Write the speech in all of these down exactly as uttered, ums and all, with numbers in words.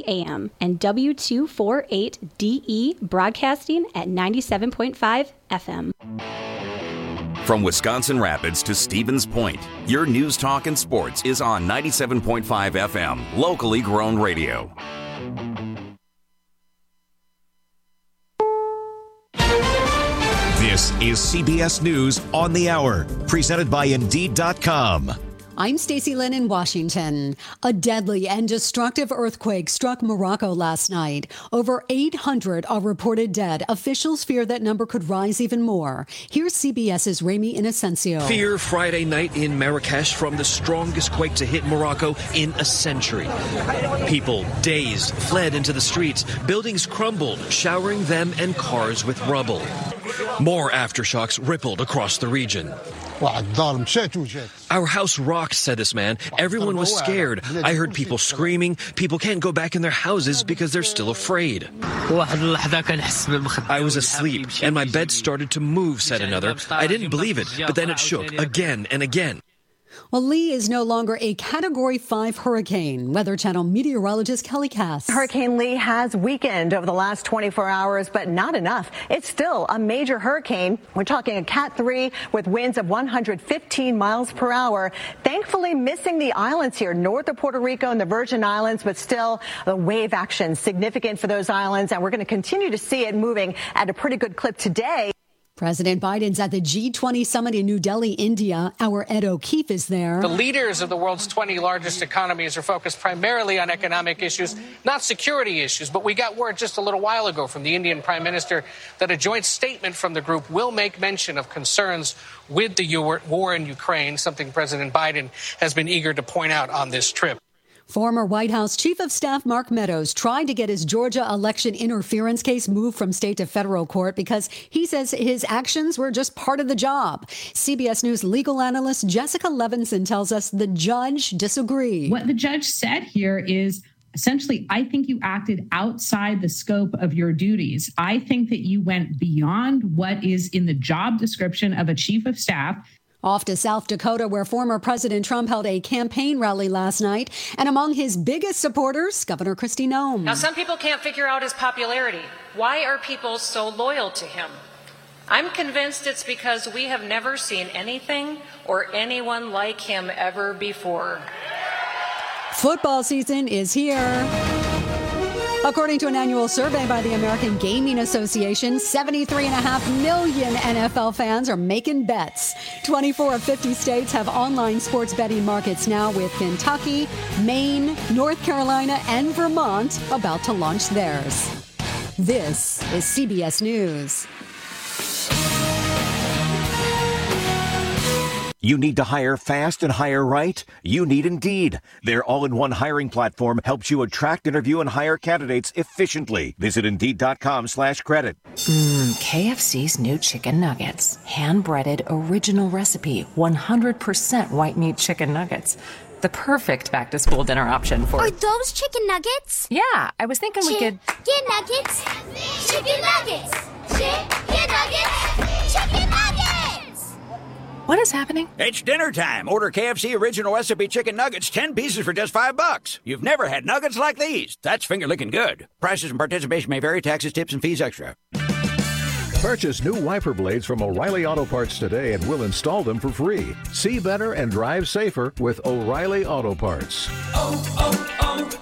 A M, and W two forty-eight D E broadcasting at ninety-seven point five F M. From Wisconsin Rapids to Stevens Point, your news, talk, and sports is on ninety-seven point five F M, locally grown radio. This is C B S News on the Hour, presented by Indeed dot com. I'm Stacey Lynn in Washington. A deadly and destructive earthquake struck Morocco last night. Over eight hundred are reported dead. Officials fear that number could rise even more. Here's CBS's Ramy Inocencio. Fear Friday night in Marrakesh from the strongest quake to hit Morocco in a century. People, dazed, fled into the streets. Buildings crumbled, showering them and cars with rubble. More aftershocks rippled across the region. Our house rocked, said this man. Everyone was scared. I heard people screaming. People can't go back in their houses because they're still afraid. I was asleep, and my bed started to move, said another. I didn't believe it, but then it shook again and again. Well, Lee is no longer a Category five hurricane. Weather Channel meteorologist Kelly Cass. Hurricane Lee has weakened over the last twenty-four hours, but not enough. It's still a major hurricane. We're talking a Cat three with winds of one hundred fifteen miles per hour. Thankfully missing the islands here, north of Puerto Rico and the Virgin Islands, but still the wave action significant for those islands. And we're going to continue to see it moving at a pretty good clip today. President Biden's at the G twenty summit in New Delhi, India. Our Ed O'Keefe is there. The leaders of the world's twenty largest economies are focused primarily on economic issues, not security issues. But we got word just a little while ago from the Indian Prime Minister that a joint statement from the group will make mention of concerns with the war in Ukraine, something President Biden has been eager to point out on this trip. Former White House Chief of Staff Mark Meadows tried to get his Georgia election interference case moved from state to federal court because he says his actions were just part of the job. C B S News legal analyst Jessica Levinson tells us the judge disagreed. What the judge said here is essentially, I think you acted outside the scope of your duties. I think that you went beyond what is in the job description of a chief of staff. Off to South Dakota, where former President Trump held a campaign rally last night. And among his biggest supporters, Governor Kristi Noem. Now, some people can't figure out his popularity. Why are people so loyal to him? I'm convinced it's because we have never seen anything or anyone like him ever before. Football season is here. According to an annual survey by the American Gaming Association, seventy-three point five million N F L fans are making bets. twenty-four of fifty states have online sports betting markets now, with Kentucky, Maine, North Carolina, and Vermont about to launch theirs. This is C B S News. You need to hire fast and hire right? You need Indeed. Their all-in-one hiring platform helps you attract, interview, and hire candidates efficiently. Visit Indeed.com slash credit. Mmm, K F C's new chicken nuggets. Hand-breaded, original recipe, one hundred percent white meat chicken nuggets. The perfect back-to-school dinner option for... Are those chicken nuggets? Yeah, I was thinking we could... Chicken nuggets! Chicken nuggets! Chicken nuggets! Chicken nuggets! What is happening? It's dinner time. Order K F C Original Recipe Chicken Nuggets, ten pieces for just five bucks. You've never had nuggets like these. That's finger-licking good. Prices and participation may vary. Taxes, tips, and fees extra. Purchase new wiper blades from O'Reilly Auto Parts today and we'll install them for free. See better and drive safer with O'Reilly Auto Parts. Oh,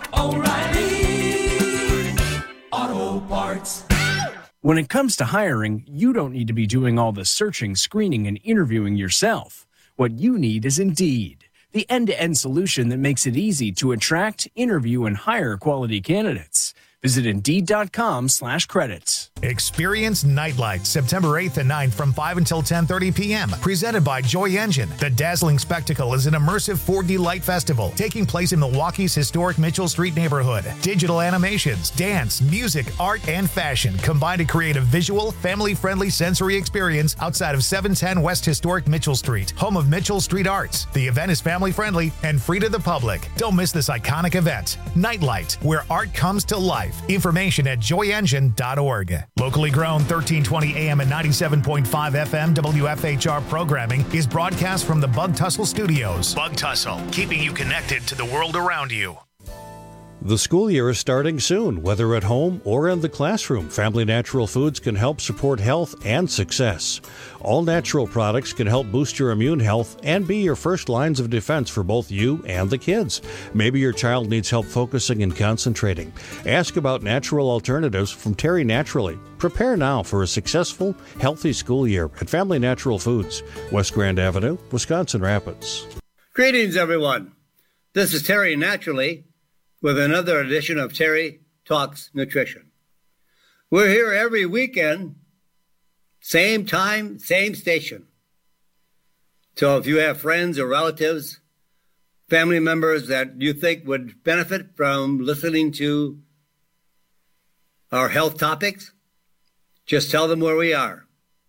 oh, oh, O'Reilly Auto Parts. When it comes to hiring, you don't need to be doing all the searching, screening, and interviewing yourself. What you need is Indeed, the end-to-end solution that makes it easy to attract, interview, and hire quality candidates. Visit Indeed.com slash credits. Experience Nightlight September eighth and ninth from five until ten thirty p.m. Presented by Joy Engine. The dazzling spectacle is an immersive four D light festival taking place in Milwaukee's historic Mitchell Street neighborhood. Digital animations, dance, music, art, and fashion combine to create a visual, family-friendly sensory experience outside of seven ten West Historic Mitchell Street, home of Mitchell Street Arts. The event is family-friendly and free to the public. Don't miss this iconic event. Nightlight, where art comes to life. Information at joy engine dot org. Locally grown thirteen twenty A M and ninety-seven point five F M W F H R programming is broadcast from the Bug Tussle Studios. Bug Tussle, keeping you connected to the world around you. The school year is starting soon. Whether at home or in the classroom, Family Natural Foods can help support health and success. All natural products can help boost your immune health and be your first lines of defense for both you and the kids. Maybe your child needs help focusing and concentrating. Ask about natural alternatives from Terry Naturally. Prepare now for a successful, healthy school year at Family Natural Foods, West Grand Avenue, Wisconsin Rapids. Greetings, everyone. This is Terry Naturally with another edition of Terry Talks Nutrition. We're here every weekend, same time, same station. So if you have friends or relatives, family members that you think would benefit from listening to our health topics, just tell them where we are.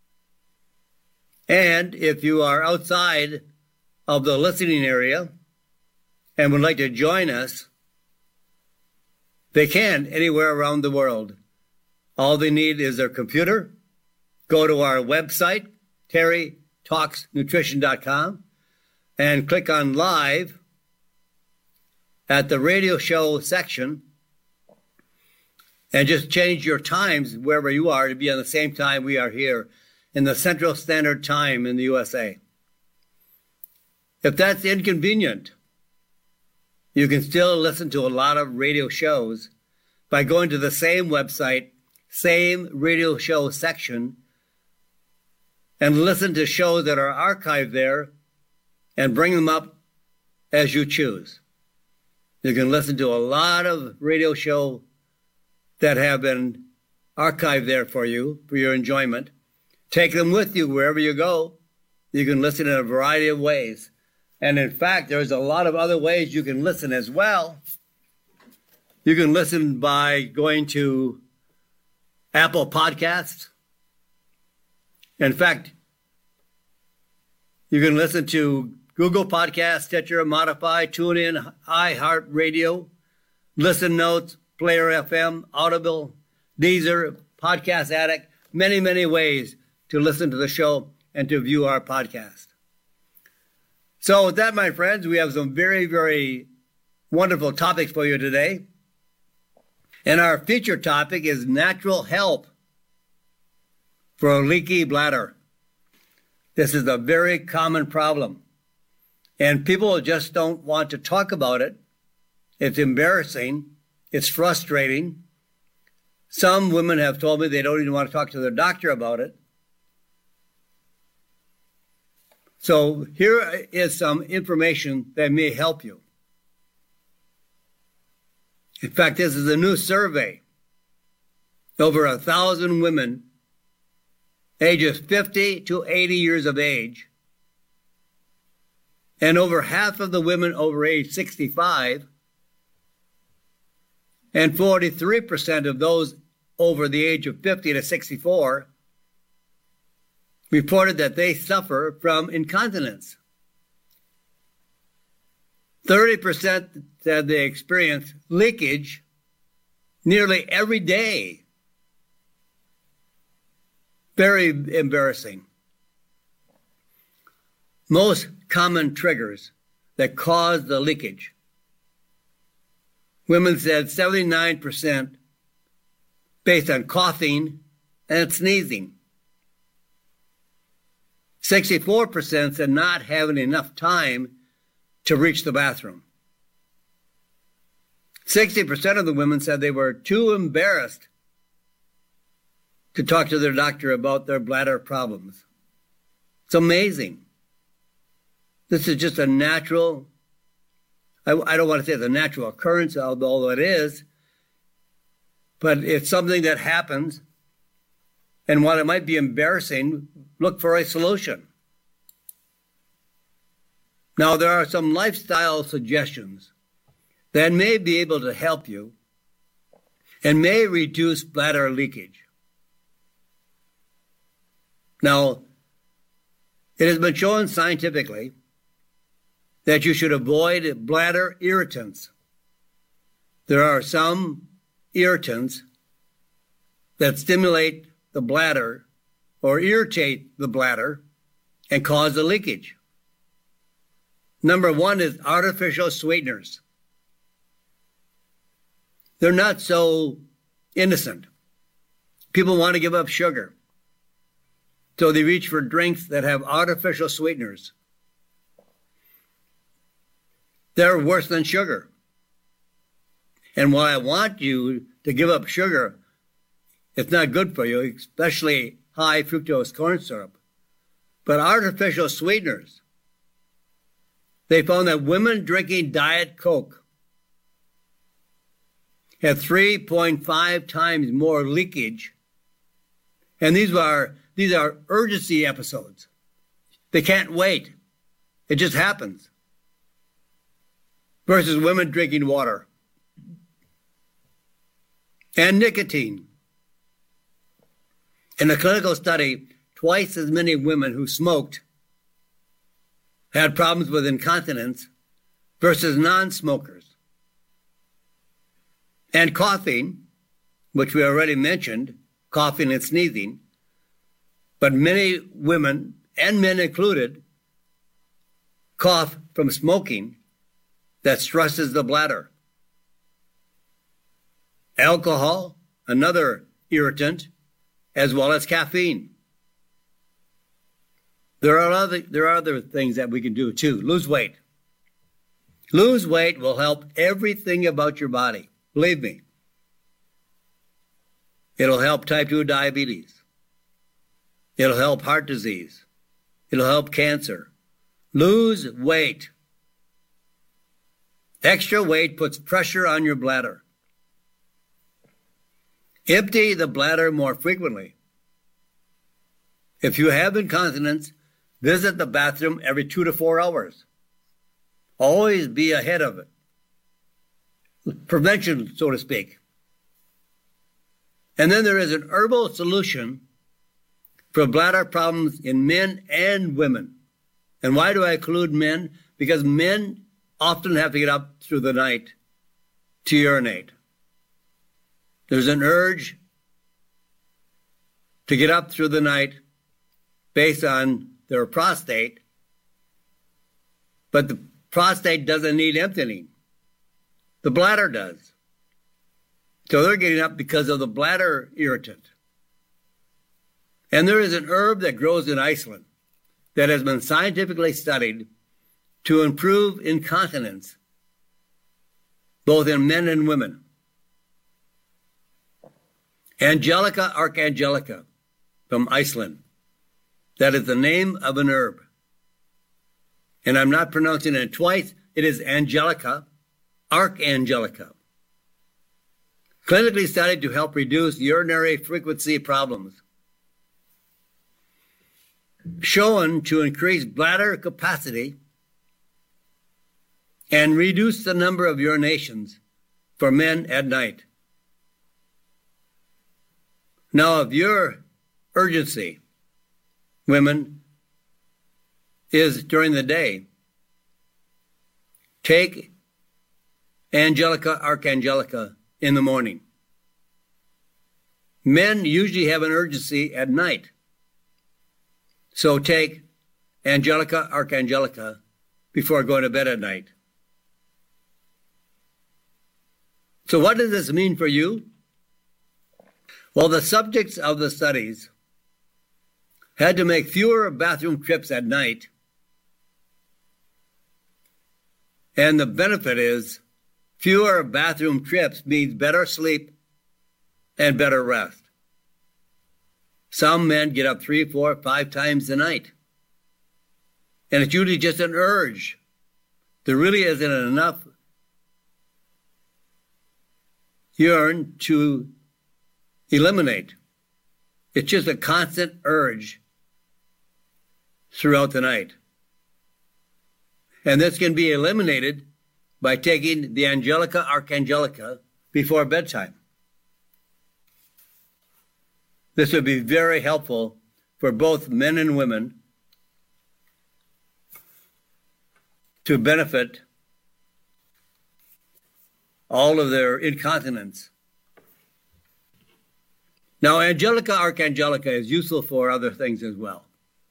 And if you are outside of the listening area and would like to join us, they can anywhere around the world. All they need is their computer. Go to our website, terry talks nutrition dot com, and click on live at the radio show section, and just change your times wherever you are to be on the same time we are here in the Central Standard Time in the U S A. If that's inconvenient, you can still listen to a lot of radio shows by going to the same website, same radio show section, and listen to shows that are archived there and bring them up as you choose. You can listen to a lot of radio shows that have been archived there for you, for your enjoyment. Take them with you wherever you go. You can listen in a variety of ways. And in fact, there's a lot of other ways you can listen as well. You can listen by going to Apple Podcasts. In fact, you can listen to Google Podcasts, Stitcher, Modify, TuneIn, iHeartRadio, Listen Notes, Player F M, Audible, Deezer, Podcast Addict, many, many ways to listen to the show and to view our podcast. So with that, my friends, we have some very, very wonderful topics for you today. And our featured topic is natural help for a leaky bladder. This is a very common problem. And people just don't want to talk about it. It's embarrassing. It's frustrating. Some women have told me they don't even want to talk to their doctor about it. So here is some information that may help you. In fact, this is a new survey. Over a thousand women ages fifty to eighty years of age, and over half of the women over age sixty-five, and forty-three percent of those over the age of fifty to sixty-four reported that they suffer from incontinence. thirty percent said they experience leakage nearly every day. Very embarrassing. Most common triggers that cause the leakage. Women said seventy-nine percent based on coughing and sneezing. sixty-four percent said not having enough time to reach the bathroom. sixty percent of the women said they were too embarrassed to talk to their doctor about their bladder problems. It's amazing. This is just a natural, I, I don't want to say it's a natural occurrence, although it is, but it's something that happens. And while it might be embarrassing, look for a solution. Now, there are some lifestyle suggestions that may be able to help you and may reduce bladder leakage. Now, it has been shown scientifically that you should avoid bladder irritants. There are some irritants that stimulate the bladder or irritate the bladder and cause the leakage. Number one is artificial sweeteners. they're not so innocent. People want to give up sugar. So they reach for drinks that have artificial sweeteners. They're worse than sugar. And while I want you to give up sugar, it's not good for you, especially high fructose corn syrup. But artificial sweeteners, they found that women drinking Diet Coke had three point five times more leakage. And these are, these are urgency episodes. They can't wait. It just happens. Versus women drinking water. And nicotine. In a clinical study, twice as many women who smoked had problems with incontinence versus non-smokers. And coughing, which we already mentioned, coughing and sneezing, but many women, and men included, cough from smoking that stresses the bladder. Alcohol, another irritant, as well as caffeine. There are other, there are other things that we can do too. Lose weight. Lose weight will help everything about your body. Believe me. It'll help type two diabetes. It'll help heart disease. It'll help cancer. Lose weight. Extra weight puts pressure on your bladder. Empty the bladder more frequently. If you have incontinence, visit the bathroom every two to four hours. Always be ahead of it. Prevention, so to speak. And then there is an herbal solution for bladder problems in men and women. And why do I include men? Because men often have to get up through the night to urinate. There's an urge to get up through the night based on their prostate, but the prostate doesn't need emptying. The bladder does. So they're getting up because of the bladder irritant. And there is an herb that grows in Iceland that has been scientifically studied to improve incontinence, both in men and women. Angelica archangelica from Iceland. That is the name of an herb. And I'm not pronouncing it twice. It is Angelica archangelica. Clinically studied to help reduce urinary frequency problems. Shown to increase bladder capacity and reduce the number of urinations for men at night. Now, if your urgency, women, is during the day, take Angelica archangelica in the morning. Men usually have an urgency at night. So take Angelica archangelica before going to bed at night. So what does this mean for you? Well, the subjects of the studies had to make fewer bathroom trips at night. And the benefit is fewer bathroom trips means better sleep and better rest. Some men get up three, four, five times a night. And it's usually just an urge. There really isn't enough urine to eliminate. It's just a constant urge throughout the night. And this can be eliminated by taking the Angelica archangelica before bedtime. This would be very helpful for both men and women to benefit all of their incontinence. Now, Angelica archangelica is useful for other things as well.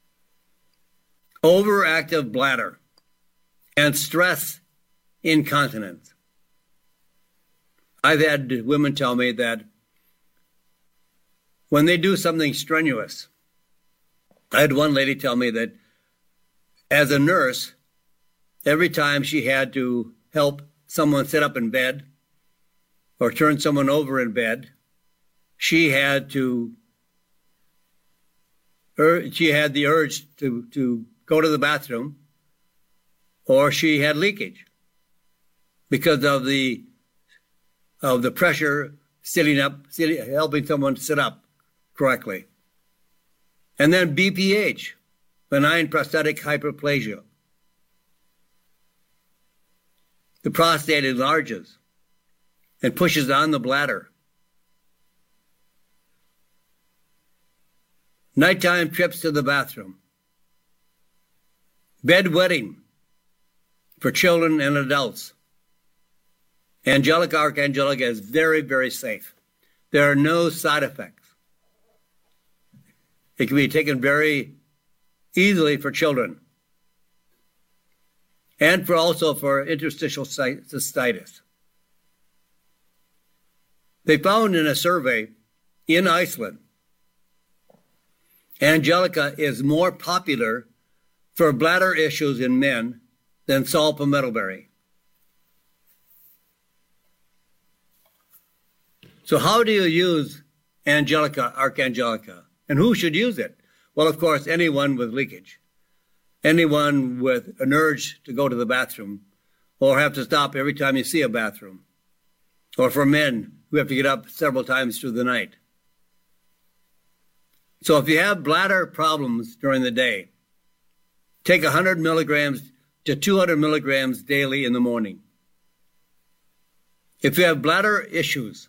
Overactive bladder and stress incontinence. I've had women tell me that when they do something strenuous, I had one lady tell me that as a nurse, every time she had to help someone sit up in bed or turn someone over in bed, she had to, ur- she had the urge to, to go to the bathroom, or she had leakage because of the of the pressure sitting up, sitting, helping someone sit up correctly. And then B P H, benign prostatic hyperplasia. The prostate enlarges and pushes on the bladder. Nighttime trips to the bathroom. Bedwetting for children and adults. Angelica Archangelica is very, very safe. There are no side effects. It can be taken very easily for children and for also for interstitial cystitis. They found in a survey in Iceland, Angelica is more popular for bladder issues in men than saw palmettoberry. So how do you use Angelica Archangelica? And who should use it? Well, of course, anyone with leakage, anyone with an urge to go to the bathroom or have to stop every time you see a bathroom, or for men who have to get up several times through the night. So if you have bladder problems during the day, take one hundred milligrams to two hundred milligrams daily in the morning. If you have bladder issues,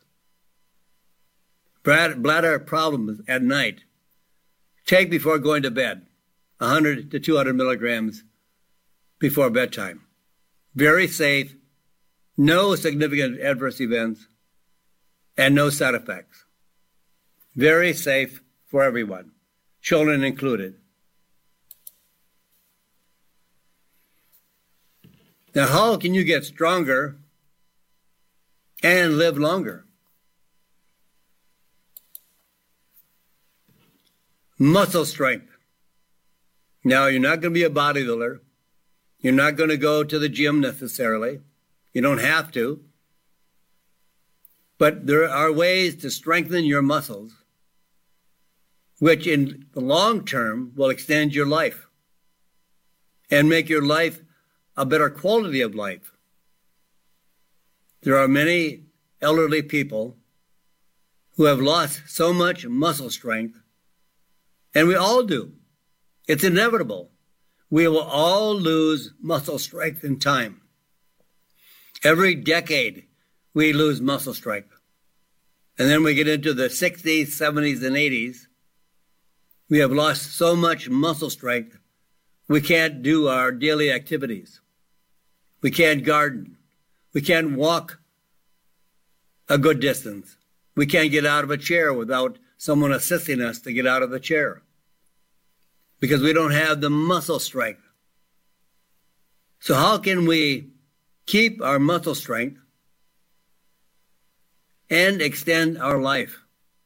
bladder problems at night, take before going to bed one hundred to two hundred milligrams before bedtime. Very safe, no significant adverse events, and no side effects. Very safe for everyone, children included. Now, how can you get stronger and live longer? Muscle strength. Now, you're not going to be a bodybuilder. You're not going to go to the gym necessarily. You don't have to. But there are ways to strengthen your muscles, which in the long term will extend your life and make your life a better quality of life. There are many elderly people who have lost so much muscle strength, and we all do. It's inevitable. We will all lose muscle strength in time. Every decade, we lose muscle strength. And then we get into the sixties, seventies, and eighties. We have lost so much muscle strength, we can't do our daily activities. We can't garden. We can't walk a good distance. We can't get out of a chair without someone assisting us to get out of the chair because we don't have the muscle strength. So how can we keep our muscle strength and extend our life?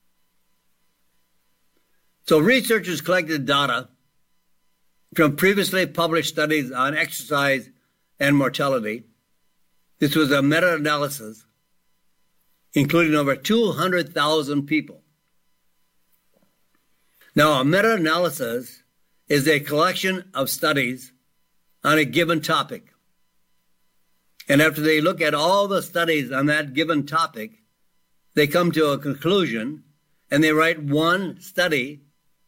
So researchers collected data from previously published studies on exercise and mortality. This was a meta-analysis including over two hundred thousand people. Now, a meta-analysis is a collection of studies on a given topic. And after they look at all the studies on that given topic, they come to a conclusion and they write one study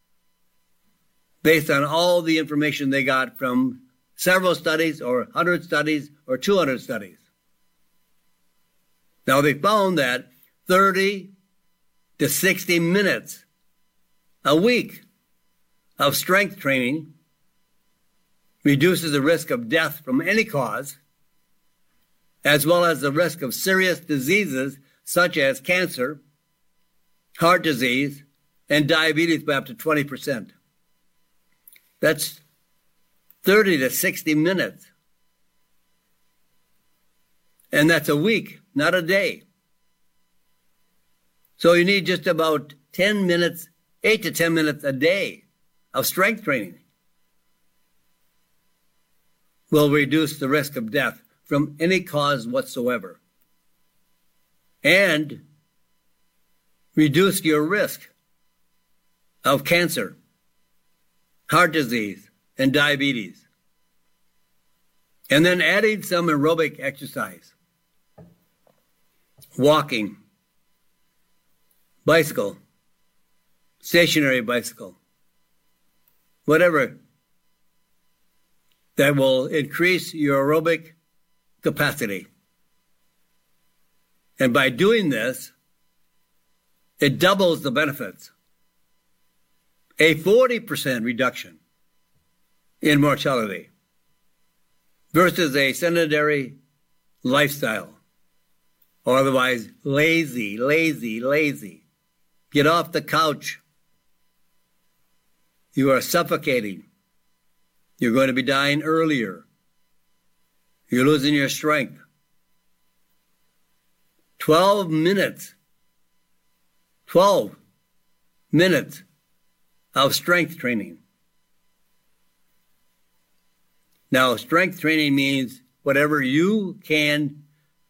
based on all the information they got from several studies or one hundred studies or two hundred studies. Now, they found that thirty to sixty minutes a week of strength training reduces the risk of death from any cause, as well as the risk of serious diseases such as cancer, heart disease, and diabetes by up to twenty percent. That's thirty to sixty minutes. And that's a week, not a day. So you need just about ten minutes, eight to ten minutes a day of strength training. Will reduce the risk of death from any cause whatsoever. And reduce your risk of cancer, heart disease, and diabetes. And then adding some aerobic exercise. Walking, bicycle, stationary bicycle, whatever that will increase your aerobic capacity. And by doing this, it doubles the benefits. A forty percent reduction in mortality versus a sedentary lifestyle, or otherwise lazy, lazy, lazy. Get off the couch. You are suffocating. You're going to be dying earlier. You're losing your strength. twelve minutes. twelve minutes of strength training. Now, strength training means whatever you can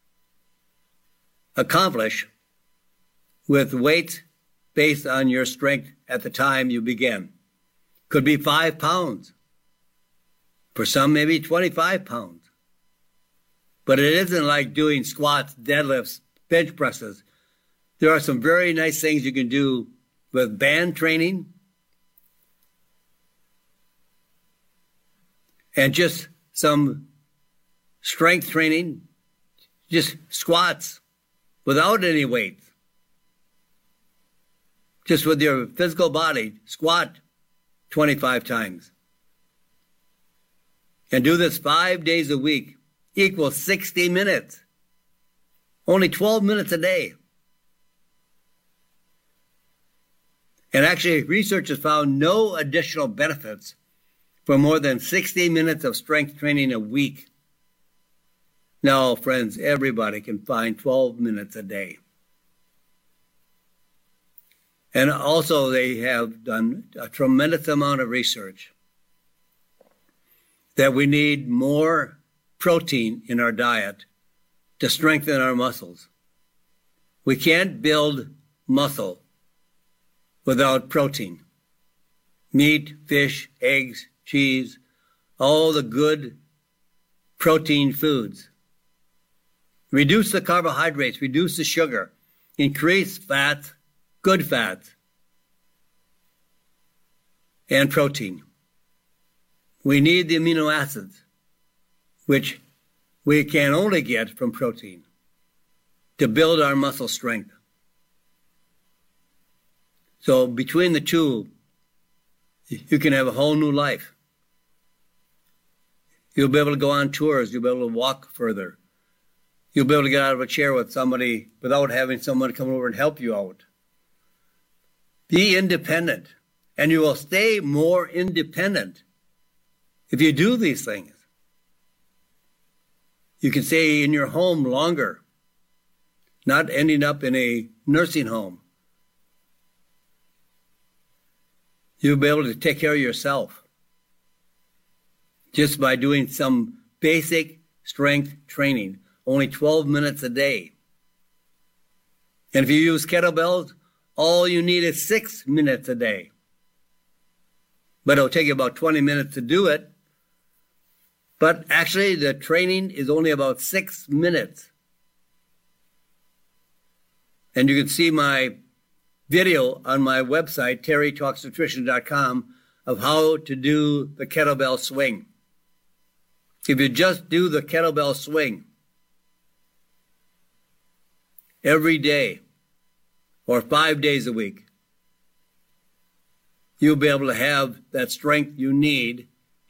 accomplish with weights based on your strength at the time you begin. Could be five pounds. For some, maybe twenty-five pounds. But it isn't like doing squats, deadlifts, bench presses. There are some very nice things you can do with band training and just some strength training, just squats without any weights. Just with your physical body, squat twenty-five times. And do this five days a week, equals sixty minutes. Only twelve minutes a day. And actually, research has found no additional benefits for more than sixty minutes of strength training a week. Now, friends, everybody can find twelve minutes a day. And also, they have done a tremendous amount of research that we need more protein in our diet to strengthen our muscles. We can't build muscle without protein. Meat, fish, eggs, cheese, all the good protein foods. Reduce the carbohydrates, reduce the sugar, increase fats, good fats, and protein. We need the amino acids, which we can only get from protein, to build our muscle strength. So between the two, you can have a whole new life. You'll be able to go on tours. You'll be able to walk further. You'll be able to get out of a chair with somebody without having someone come over and help you out. Be independent, and you will stay more independent if you do these things. You can stay in your home longer, not ending up in a nursing home. You'll be able to take care of yourself just by doing some basic strength training, only twelve minutes a day. And if you use kettlebells, all you need is six minutes a day. But it'll take you about twenty minutes to do it. But actually, the training is only about six minutes. And you can see my video on my website, terry talks nutrition dot com, of how to do the kettlebell swing. If you just do the kettlebell swing every day or five days a week, you'll be able to have that strength you need.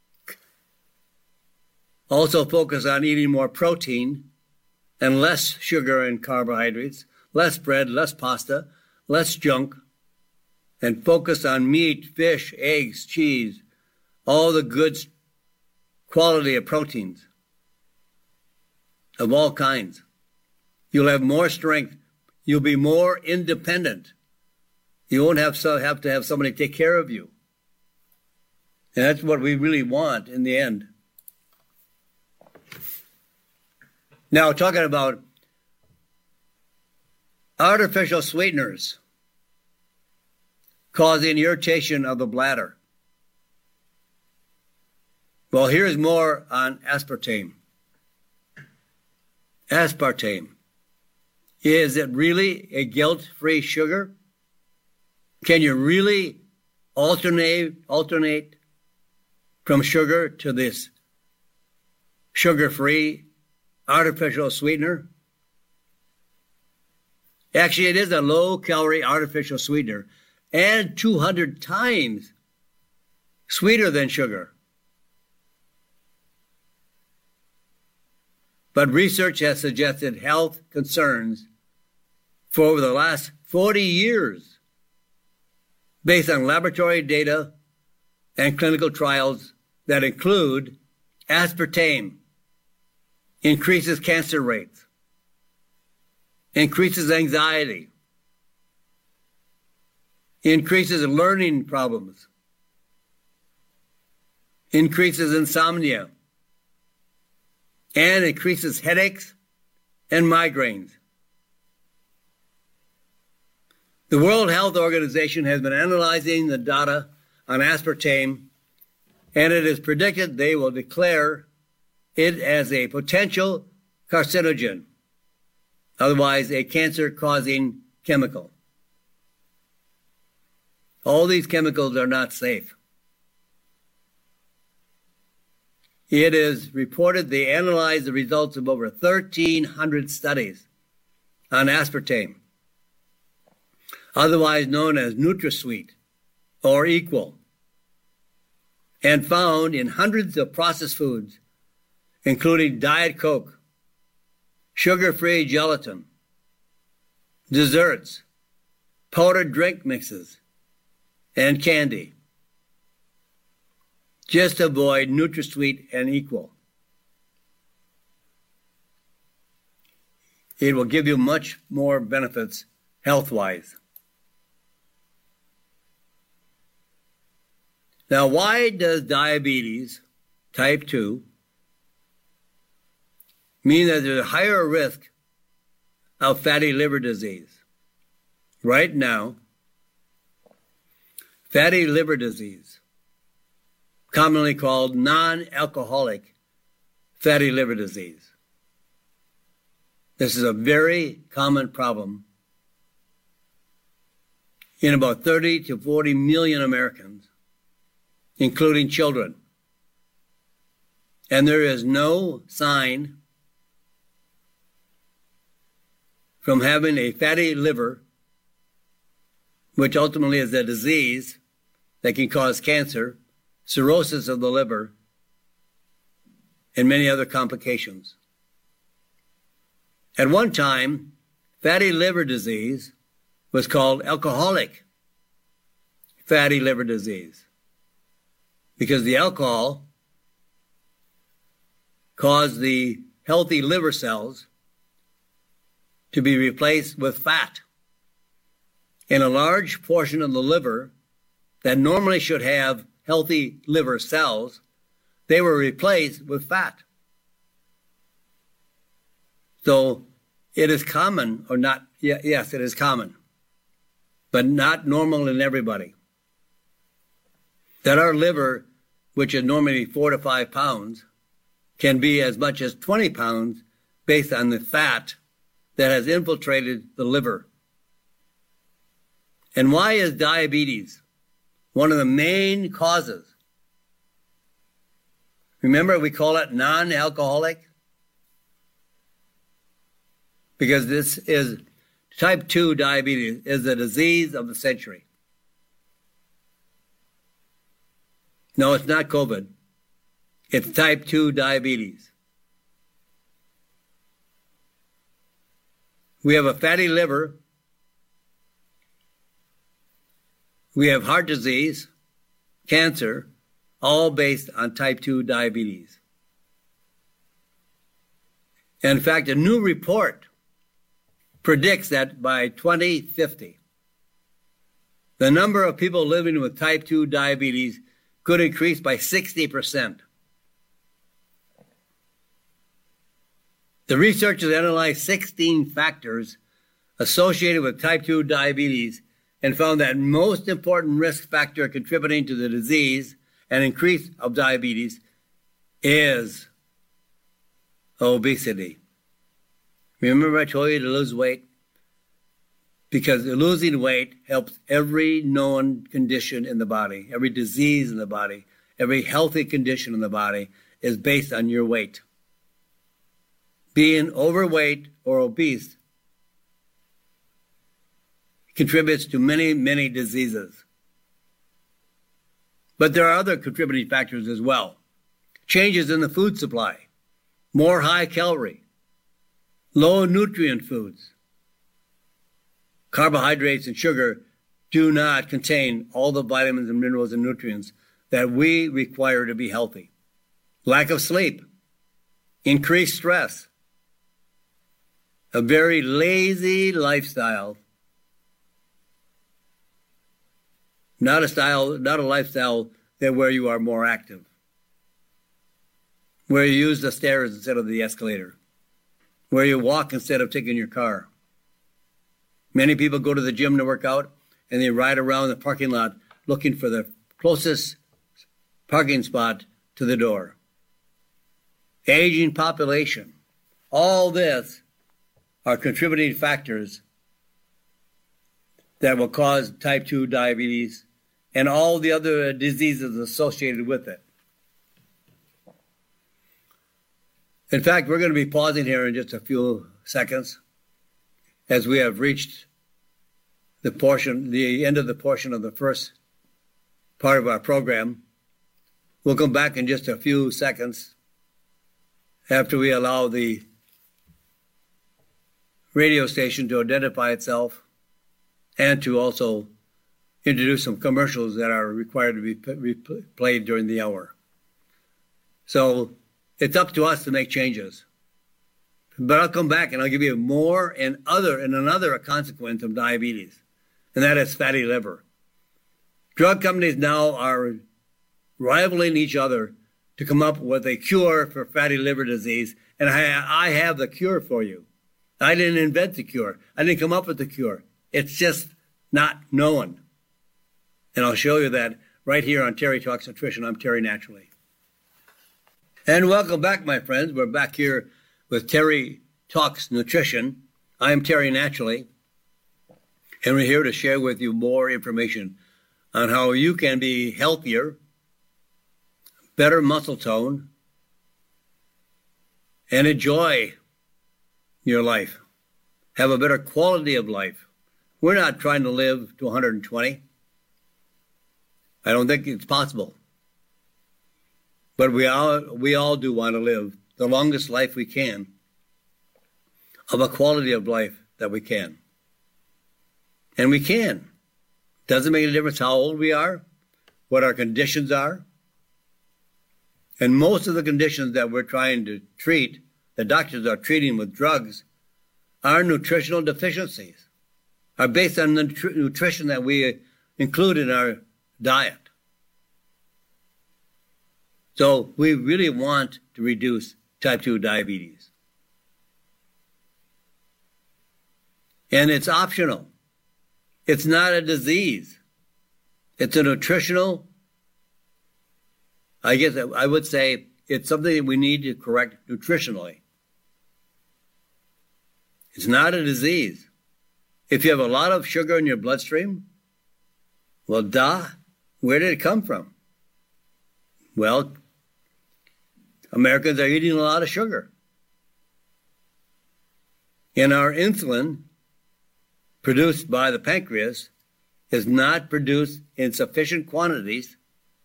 Also focus on eating more protein and less sugar and carbohydrates, less bread, less pasta, less junk, and focus on meat, fish, eggs, cheese, all the good quality of proteins of all kinds. You'll have more strength You'll be more independent. You won't have, so, have to have somebody take care of you. And that's what we really want in the end. Now, talking about artificial sweeteners causing irritation of the bladder. Well, here's more on aspartame. Aspartame. Is it really a guilt-free sugar? Can you really alternate, alternate from sugar to this sugar-free artificial sweetener? Actually, it is a low-calorie artificial sweetener and two hundred times sweeter than sugar. But research has suggested health concerns for over the last forty years based on laboratory data and clinical trials that include aspartame increases cancer rates, increases anxiety, increases learning problems, increases insomnia, and increases headaches and migraines. The World Health Organization has been analyzing the data on aspartame, and it is predicted they will declare it as a potential carcinogen, otherwise a cancer-causing chemical. All these chemicals are not safe. It is reported they analyzed the results of over thirteen hundred studies on aspartame, otherwise known as NutraSweet or Equal, and found in hundreds of processed foods, including Diet Coke, sugar-free gelatin, desserts, powdered drink mixes, and candy. Just avoid NutraSweet and Equal. It will give you much more benefits health-wise. Now, why does diabetes type two mean that there's a higher risk of fatty liver disease? Right now, fatty liver disease, commonly called non-alcoholic fatty liver disease. This is a very common problem in about thirty to forty million Americans, including children. And there is no sign from having a fatty liver, which ultimately is a disease that can cause cancer, cirrhosis of the liver, and many other complications. At one time, fatty liver disease was called alcoholic fatty liver disease because the alcohol caused the healthy liver cells to be replaced with fat. And a large portion of the liver that normally should have healthy liver cells, they were replaced with fat. So it is common, or not, yes, it is common, but not normal in everybody, that our liver, which is normally four to five pounds, can be as much as twenty pounds based on the fat that has infiltrated the liver. And why is diabetes one of the main causes? Remember, we call it non-alcoholic? Because this is type two diabetes is the disease of the century. No, it's not COVID. It's type two diabetes. We have a fatty liver. We have heart disease, cancer, all based on type two diabetes. And in fact, a new report predicts that by twenty fifty, the number of people living with type two diabetes could increase by sixty percent. The researchers analyzed sixteen factors associated with type two diabetes and found that most important risk factor contributing to the disease and increase of diabetes is obesity. Remember I told you to lose weight? Because losing weight helps every known condition in the body, every disease in the body, every healthy condition in the body is based on your weight. Being overweight or obese contributes to many, many diseases. But there are other contributing factors as well. Changes in the food supply, more high calorie, low nutrient foods. Carbohydrates and sugar do not contain all the vitamins and minerals and nutrients that we require to be healthy. Lack of sleep, increased stress, a very lazy lifestyle, not a style, not a lifestyle that where you are more active, where you use the stairs instead of the escalator, where you walk instead of taking your car. Many people go to the gym to work out, and they ride around the parking lot looking for the closest parking spot to the door. Aging population. All this are contributing factors that will cause type two diabetes and all the other diseases associated with it. In fact, we're going to be pausing here in just a few seconds as we have reached the portion, the end of the portion of the first part of our program. We'll come back in just a few seconds after we allow the radio station to identify itself and to also introduce some commercials that are required to be p- played during the hour. So it's up to us to make changes. But I'll come back and I'll give you more and other and another consequence of diabetes, and that is fatty liver. Drug companies now are rivaling each other to come up with a cure for fatty liver disease, and I, I have the cure for you. I didn't invent the cure. I didn't come up with the cure. It's just not known. And I'll show you that right here on Terry Talks Nutrition. I'm Terry Naturally. And welcome back, my friends. We're back here with Terry Talks Nutrition. I'm Terry Naturally, and we're here to share with you more information on how you can be healthier, better muscle tone, and enjoy your life. Have a better quality of life. We're not trying to live to one hundred twenty. I don't think it's possible. But we all, we all do want to live the longest life we can, of a quality of life that we can. And we can. Doesn't make a difference how old we are, what our conditions are. And most of the conditions that we're trying to treat, the doctors are treating with drugs, are nutritional deficiencies, are based on the nutri- nutrition that we include in our diet. So we really want to reduce type two diabetes. And it's optional. It's not a disease. It's a nutritional, I guess I would say it's something that we need to correct nutritionally. It's not a disease. If you have a lot of sugar in your bloodstream, well, duh, where did it come from? Well, Americans are eating a lot of sugar. And our insulin, produced by the pancreas, is not produced in sufficient quantities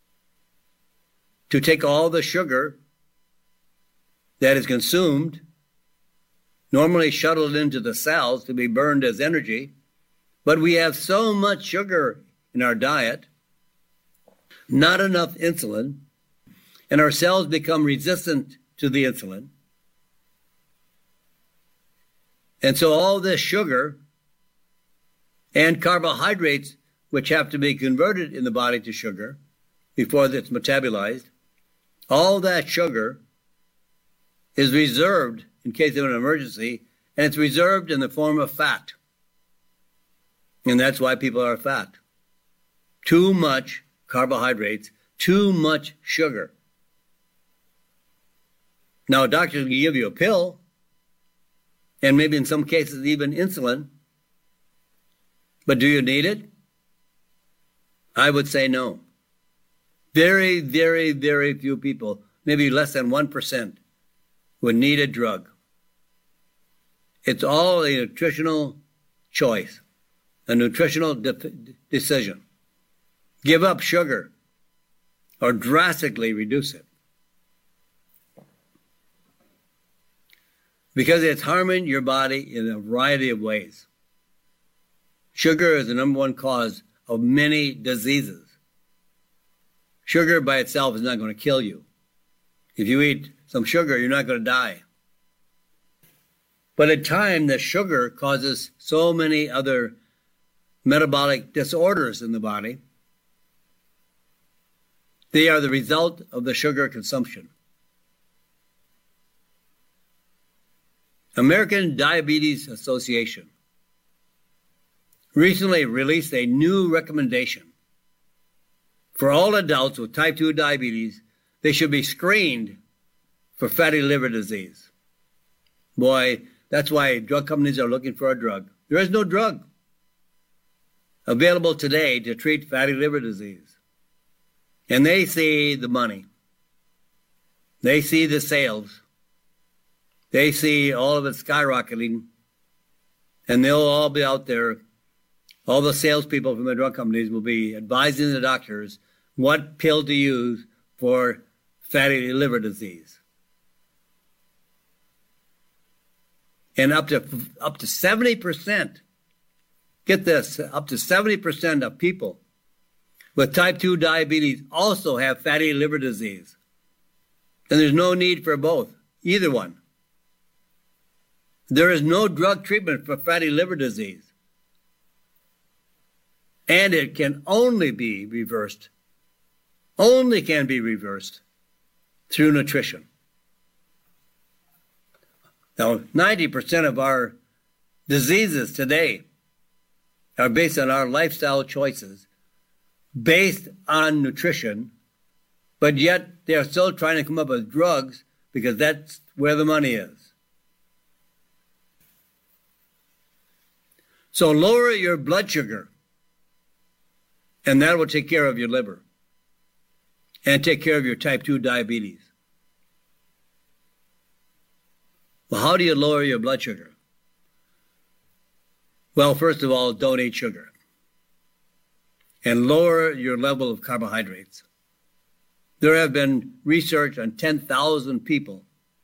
to take all the sugar that is consumed, normally shuttled into the cells to be burned as energy. But we have so much sugar in our diet, not enough insulin, and our cells become resistant to the insulin. And so all this sugar and carbohydrates, which have to be converted in the body to sugar before it's metabolized, all that sugar is reserved in case of an emergency, and it's reserved in the form of fat. And that's why people are fat. Too much carbohydrates, too much sugar. Now, a doctor can give you a pill, and maybe in some cases even insulin, but do you need it? I would say no. Very, very, very few people, maybe less than one percent, would need a drug. It's all a nutritional choice, a nutritional de- decision. Give up sugar or drastically reduce it. Because it's harming your body in a variety of ways. Sugar is the number one cause of many diseases. Sugar by itself is not going to kill you. If you eat some sugar, you're not going to die. But at times, the sugar causes so many other metabolic disorders in the body. They are the result of the sugar consumption. American Diabetes Association recently released a new recommendation. For all adults with type two diabetes, they should be screened for fatty liver disease. Boy, that's why drug companies are looking for a drug. There is no drug available today to treat fatty liver disease. And they see the money. They see the sales. They see all of it skyrocketing. And they'll all be out there. All the salespeople from the drug companies will be advising the doctors what pill to use for fatty liver disease. And up to up to seventy percent, get this, up to seventy percent of people with type two diabetes also have fatty liver disease. And there's no need for both, either one. There is no drug treatment for fatty liver disease. And it can only be reversed, only can be reversed through nutrition. Now, ninety percent of our diseases today are based on our lifestyle choices, based on nutrition, but yet they are still trying to come up with drugs because that's where the money is. So lower your blood sugar, and that will take care of your liver and take care of your type two diabetes. Well, how do you lower your blood sugar? Well, first of all, don't eat sugar. And lower your level of carbohydrates. There have been research on ten thousand people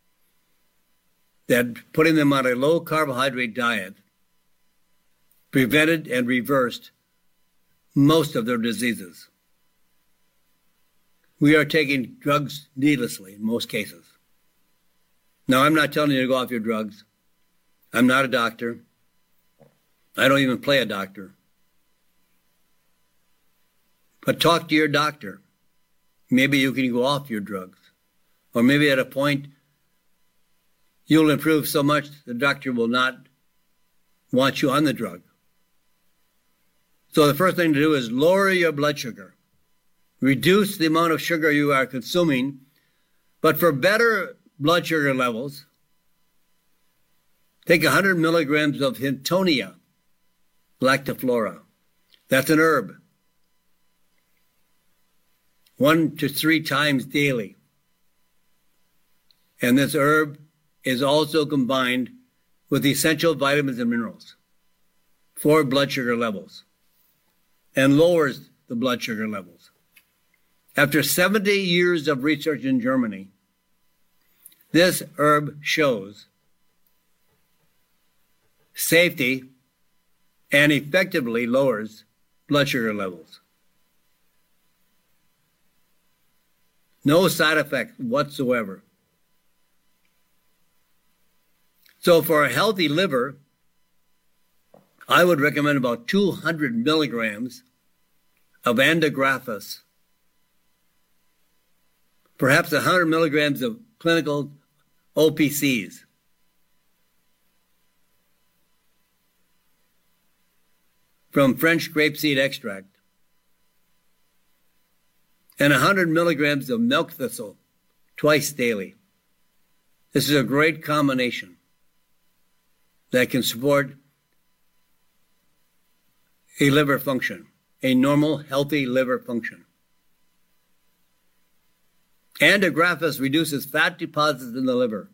that putting them on a low carbohydrate diet prevented and reversed most of their diseases. We are taking drugs needlessly in most cases. Now, I'm not telling you to go off your drugs. I'm not a doctor. I don't even play a doctor. But talk to your doctor. Maybe you can go off your drugs. Or maybe at a point, you'll improve so much the doctor will not want you on the drug. So the first thing to do is lower your blood sugar. Reduce the amount of sugar you are consuming. But for better blood sugar levels, take one hundred milligrams of Hintonia lactiflora. That's an herb. One to three times daily. And this herb is also combined with essential vitamins and minerals for blood sugar levels and lowers the blood sugar levels. After seventy years of research in Germany, this herb shows safety and effectively lowers blood sugar levels. No side effects whatsoever. So for a healthy liver, I would recommend about two hundred milligrams of Andigraphis, perhaps one hundred milligrams of clinical O P Cs. From French grapeseed extract, and one hundred milligrams of milk thistle twice daily. This is a great combination that can support a liver function, a normal, healthy liver function. Andigraphis reduces fat deposits in the liver.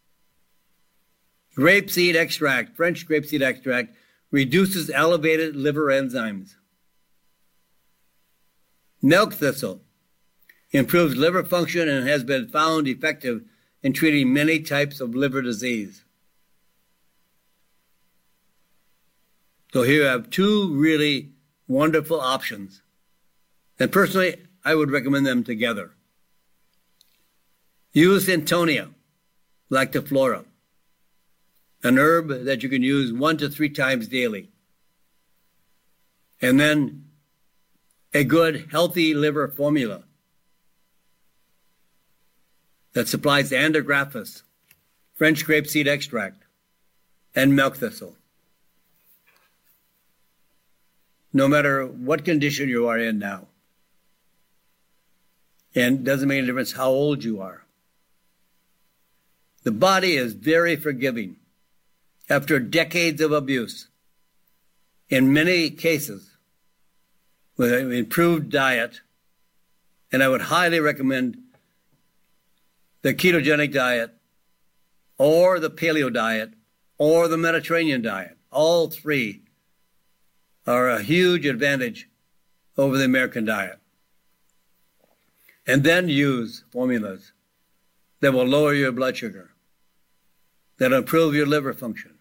Grapeseed extract, French grapeseed extract, reduces elevated liver enzymes. Milk thistle improves liver function and has been found effective in treating many types of liver disease. So here you have two really wonderful options. And personally, I would recommend them together. Use Centonia lactiflora, an herb that you can use one to three times daily. And then a good, healthy liver formula that supplies Andigraphis, French grapeseed extract, and milk thistle. No matter what condition you are in now, and it doesn't make a difference how old you are. The body is very forgiving. After decades of abuse, in many cases, with an improved diet, and I would highly recommend the ketogenic diet, or the paleo diet, or the Mediterranean diet. All three are a huge advantage over the American diet. And then use formulas that will lower your blood sugar, that improve your liver function,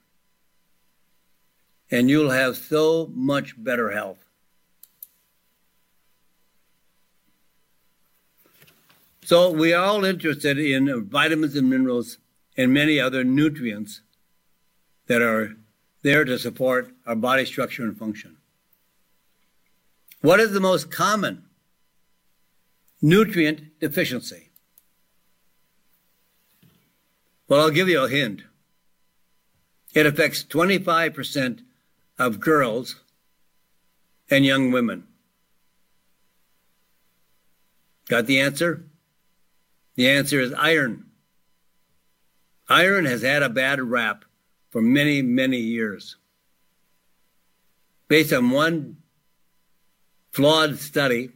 and you'll have so much better health. So we are all interested in vitamins and minerals and many other nutrients that are there to support our body structure and function. What is the most common nutrient deficiency? Well, I'll give you a hint. It affects twenty-five percent of girls and young women. Got the answer? The answer is iron. Iron has had a bad rap for many, many years. Based on one flawed study,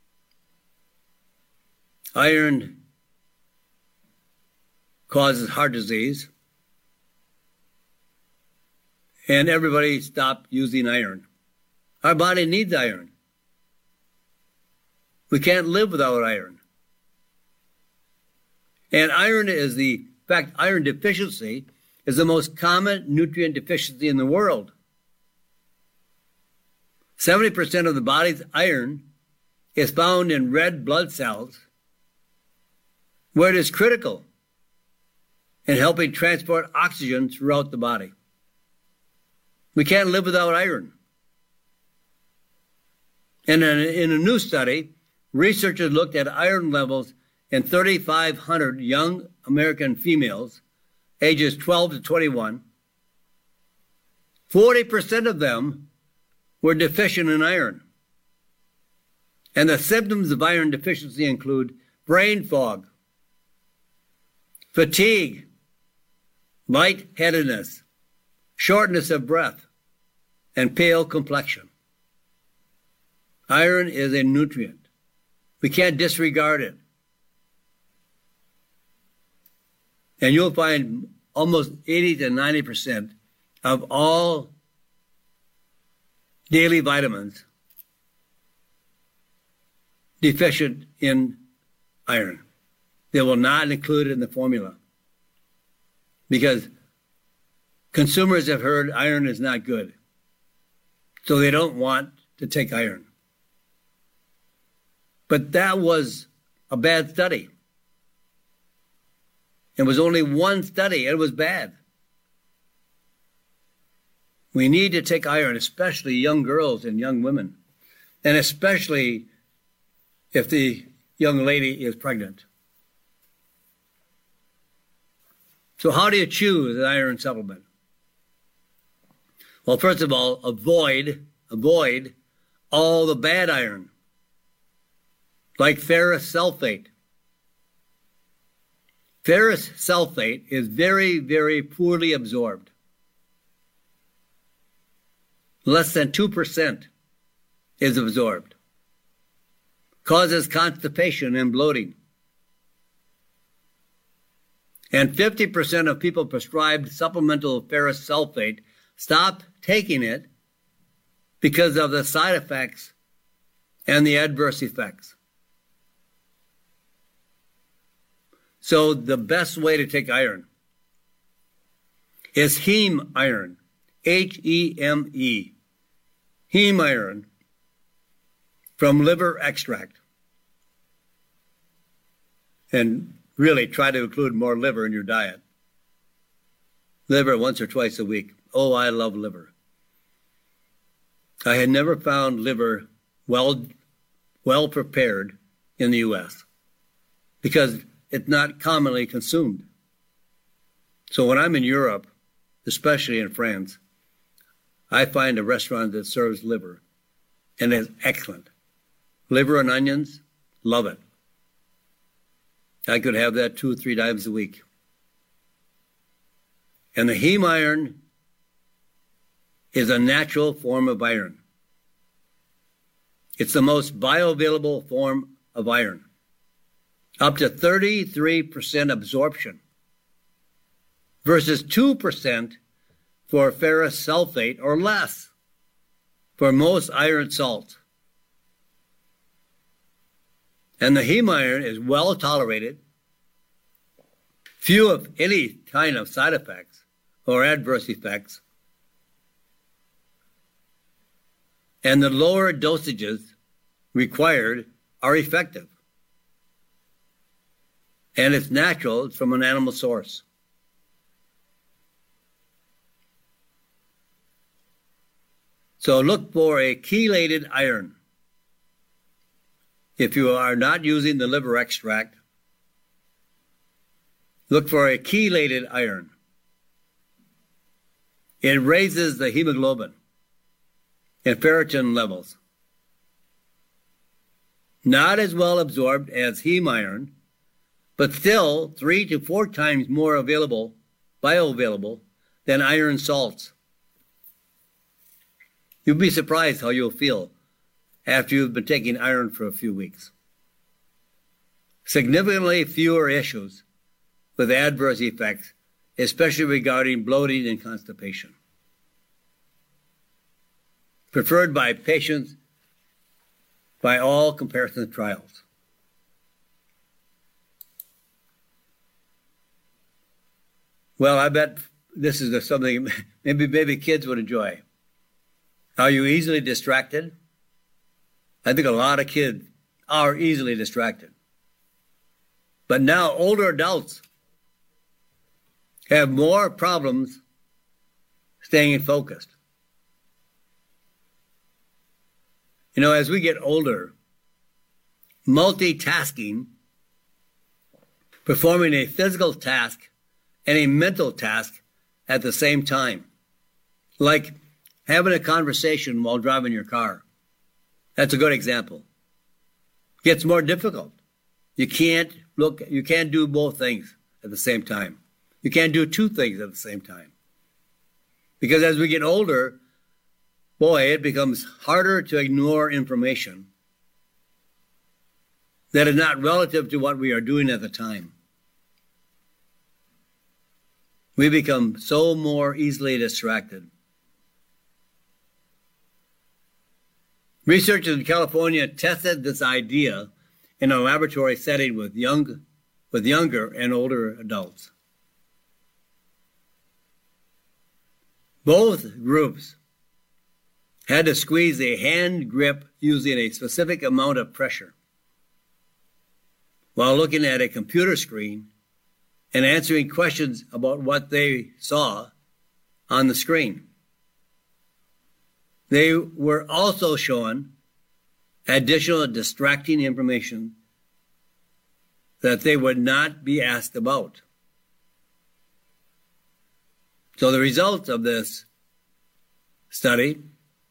iron causes heart disease, and everybody stopped using iron. Our body needs iron. We can't live without iron. And iron is the, in fact, iron deficiency is the most common nutrient deficiency in the world. seventy percent of the body's iron is found in red blood cells, where it is critical in helping transport oxygen throughout the body. We can't live without iron. And in a, in a new study, researchers looked at iron levels in thirty-five hundred young American females, ages twelve to twenty-one. forty percent of them were deficient in iron. And the symptoms of iron deficiency include brain fog, fatigue, lightheadedness, shortness of breath, and pale complexion. Iron is a nutrient. We can't disregard it. And you'll find almost eighty to ninety percent of all daily vitamins deficient in iron. They will not include it in the formula because consumers have heard iron is not good. So they don't want to take iron. But that was a bad study. It was only one study, and it was bad. We need to take iron, especially young girls and young women, and especially if the young lady is pregnant. So how do you choose an iron supplement? Well, first of all, avoid, avoid all the bad iron, like ferrous sulfate. Ferrous sulfate is very, very poorly absorbed. Less than two percent is absorbed. Causes constipation and bloating. And fifty percent of people prescribed supplemental ferrous sulfate stop taking it because of the side effects and the adverse effects. So the best way to take iron is heme iron, H E M E, heme iron from liver extract. And really try to include more liver in your diet. Liver once or twice a week. Oh, I love liver. I had never found liver well, well prepared in the U S because it's not commonly consumed. So when I'm in Europe, especially in France, I find a restaurant that serves liver, and it's excellent. Liver and onions, love it. I could have that two or three times a week. And the heme iron is a natural form of iron. It's the most bioavailable form of iron. Up to thirty-three percent absorption versus two percent for ferrous sulfate or less for most iron salts. And the heme iron is well tolerated, few of any kind of side effects or adverse effects, and the lower dosages required are effective. And it's natural, it's from an animal source. So look for a chelated iron. If you are not using the liver extract, look for a chelated iron. It raises the hemoglobin and ferritin levels. Not as well absorbed as heme iron, but still three to four times more available, bioavailable, than iron salts. You'll be surprised how you'll feel after you've been taking iron for a few weeks. Significantly fewer issues with adverse effects, especially regarding bloating and constipation. Preferred by patients by all comparison trials. Well, I bet this is something maybe maybe kids would enjoy. Are you easily distracted? I think a lot of kids are easily distracted. But now older adults have more problems staying focused. You know, as we get older, multitasking, performing a physical task and a mental task at the same time, like having a conversation while driving your car. That's a good example. Gets more difficult. You can't look, you can't do both things at the same time. You can't do two things at the same time. Because as we get older, boy, it becomes harder to ignore information that is not relative to what we are doing at the time. We become so more easily distracted. Researchers in California tested this idea in a laboratory setting with young, with younger and older adults. Both groups had to squeeze a hand grip using a specific amount of pressure while looking at a computer screen and answering questions about what they saw on the screen. They were also shown additional distracting information that they would not be asked about. So the results of this study,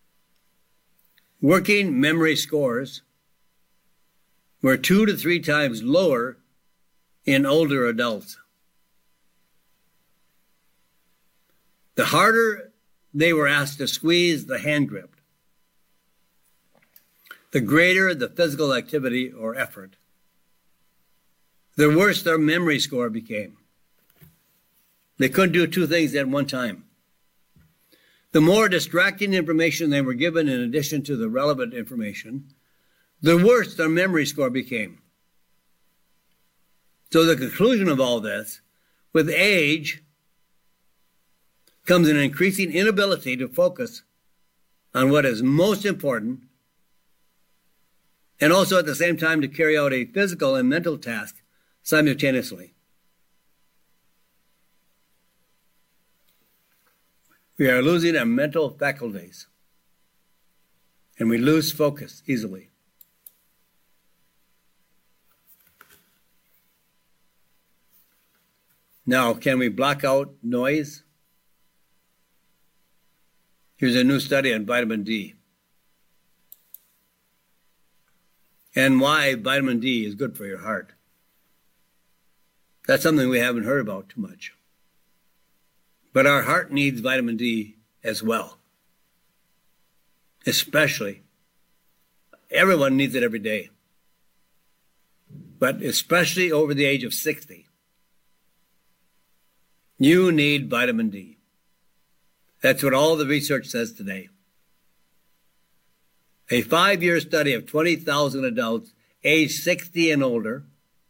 working memory scores were two to three times lower in older adults. The harder they were asked to squeeze the hand grip, the greater the physical activity or effort, the worse their memory score became. They couldn't do two things at one time. The more distracting information they were given in addition to the relevant information, the worse their memory score became. So the conclusion of all this, with age comes an increasing inability to focus on what is most important, and also at the same time to carry out a physical and mental task simultaneously. We are losing our mental faculties, and we lose focus easily. Now, can we block out noise? Here's a new study on vitamin D and why vitamin D is good for your heart. That's something we haven't heard about too much. But our heart needs vitamin D as well. Especially, everyone needs it every day. But especially over the age of sixty, you need vitamin D. That's what all the research says today. A five-year study of twenty thousand adults aged sixty and older,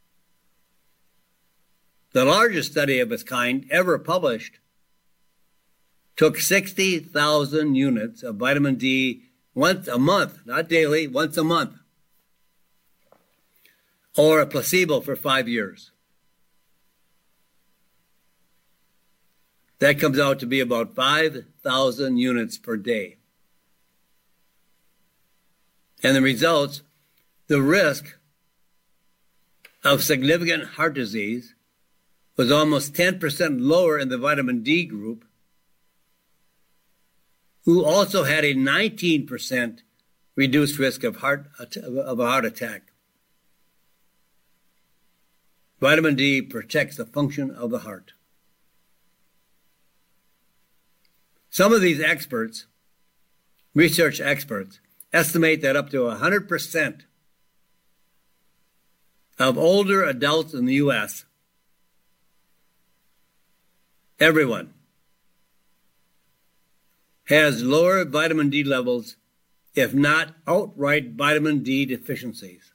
the largest study of its kind ever published, took sixty thousand units of vitamin D once a month, not daily, once a month, or a placebo for five years. That comes out to be about five thousand units per day. And the results, the risk of significant heart disease was almost ten percent lower in the vitamin D group, who also had a nineteen percent reduced risk of heart of a heart attack. Vitamin D protects the function of the heart. Some of these experts, research experts, estimate that up to one hundred percent of older adults in the U S, everyone, has lower vitamin D levels, if not outright vitamin D deficiencies.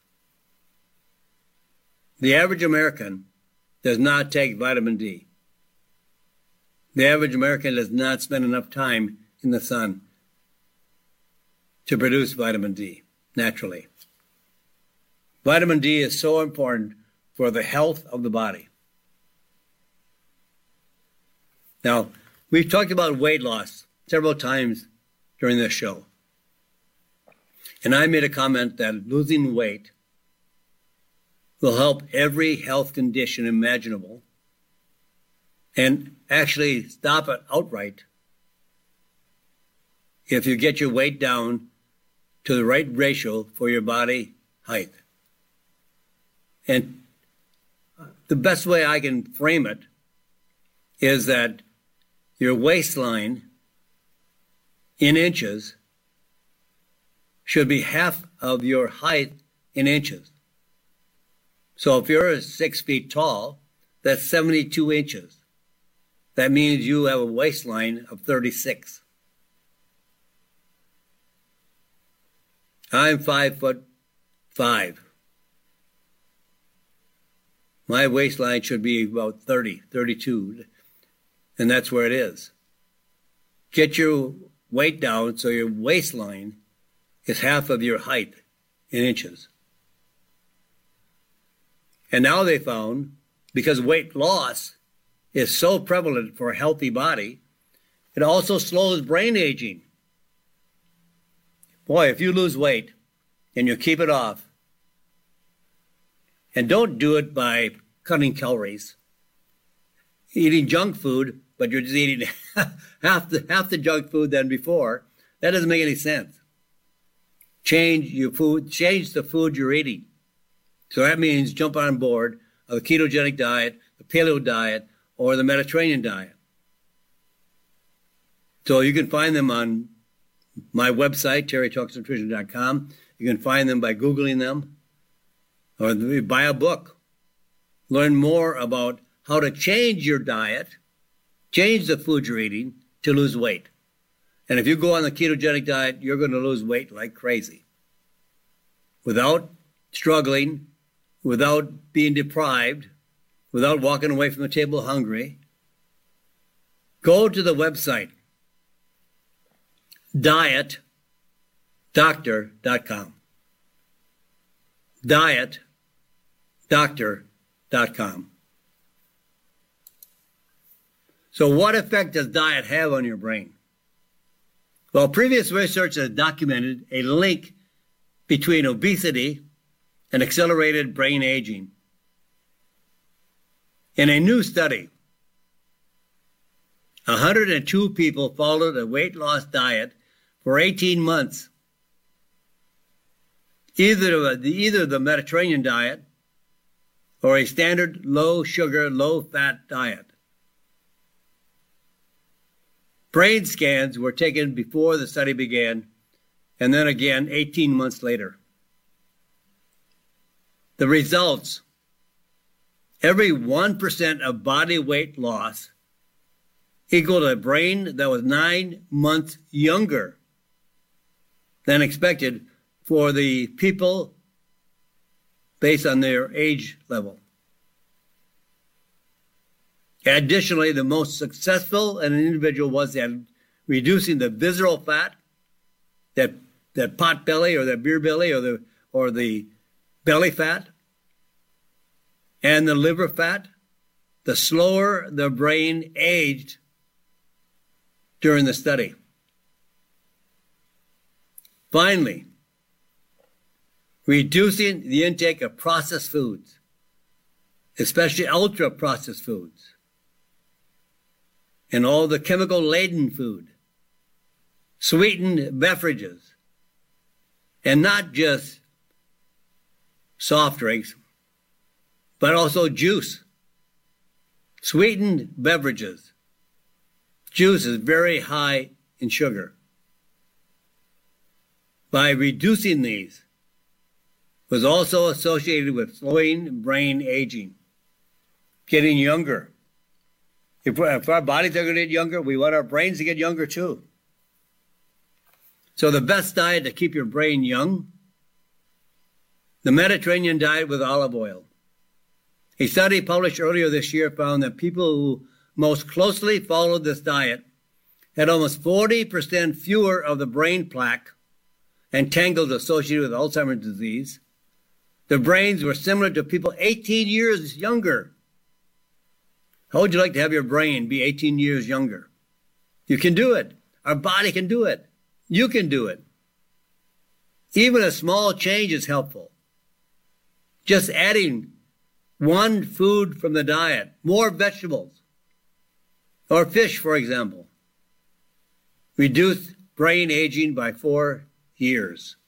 The average American does not take vitamin D. The average American does not spend enough time in the sun to produce vitamin D naturally. Vitamin D is so important for the health of the body. Now, we've talked about weight loss several times during this show. And I made a comment that losing weight will help every health condition imaginable and actually stop it outright if you get your weight down to the right ratio for your body height. And the best way I can frame it is that your waistline in inches should be half of your height in inches. So if you're six feet tall, that's seventy-two inches. That means you have a waistline of thirty-six. I'm five foot five. My waistline should be about thirty, thirty-two, and that's where it is. Get your weight down so your waistline is half of your height in inches. And now they found, because weight loss is so prevalent for a healthy body, it also slows brain aging. Boy, if you lose weight and you keep it off, and don't do it by cutting calories, eating junk food, but you're just eating half the half the junk food than before, that doesn't make any sense. Change your food, change the food you're eating. So that means jump on board of the ketogenic diet, the paleo diet, or the Mediterranean diet. So you can find them on my website, terry talks nutrition dot com. You can find them by Googling them, or buy a book. Learn more about how to change your diet, change the food you're eating to lose weight. And if you go on the ketogenic diet, you're going to lose weight like crazy. Without struggling, without being deprived, without walking away from the table hungry. Go to the website, diet doctor dot com. diet doctor dot com. So what effect does diet have on your brain? Well, previous research has documented a link between obesity and accelerated brain aging. In a new study, one hundred two people followed a weight loss diet for eighteen months, either the, either the Mediterranean diet or a standard low-sugar, low-fat diet. Brain scans were taken before the study began, and then again eighteen months later. The results: every one percent of body weight loss equaled a brain that was nine months younger than expected for the people based on their age level. Additionally, the most successful in an individual was at reducing the visceral fat, that that pot belly or that beer belly or the or the belly fat, and the liver fat. The slower the brain aged during the study. Finally, reducing the intake of processed foods, especially ultra-processed foods, and all the chemical-laden food, sweetened beverages, and not just soft drinks, but also juice. Sweetened beverages. Juice is very high in sugar. By reducing these, was also associated with slowing brain aging, getting younger. If, if our bodies are going to get younger, we want our brains to get younger too. So the best diet to keep your brain young, the Mediterranean diet with olive oil. A study published earlier this year found that people who most closely followed this diet had almost forty percent fewer of the brain plaque and tangles associated with Alzheimer's disease. Their brains were similar to people eighteen years younger. How would you like to have your brain be eighteen years younger? You can do it. Our body can do it. You can do it. Even a small change is helpful. Just adding one food from the diet, more vegetables, or fish, for example, reduce brain aging by four years.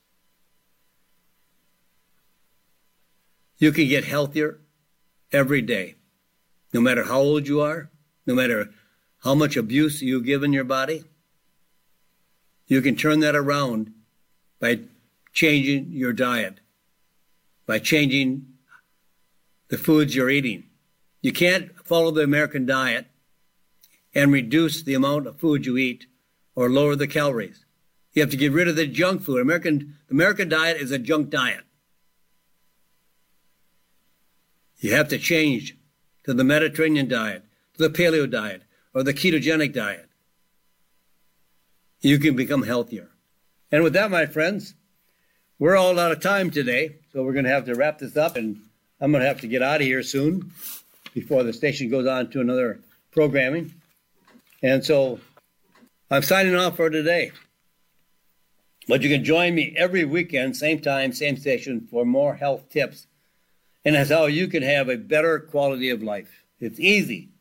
You can get healthier every day, no matter how old you are, no matter how much abuse you've given your body. You can turn that around by changing your diet, by changing the foods you're eating. You can't follow the American diet and reduce the amount of food you eat or lower the calories. You have to get rid of the junk food. American, the American diet is a junk diet. You have to change to the Mediterranean diet, to the paleo diet, or the ketogenic diet. You can become healthier. And with that, my friends, we're all out of time today, so we're going to have to wrap this up, and I'm going to have to get out of here soon before the station goes on to another programming. And so I'm signing off for today. But you can join me every weekend, same time, same station, for more health tips. And that's how you can have a better quality of life. It's easy.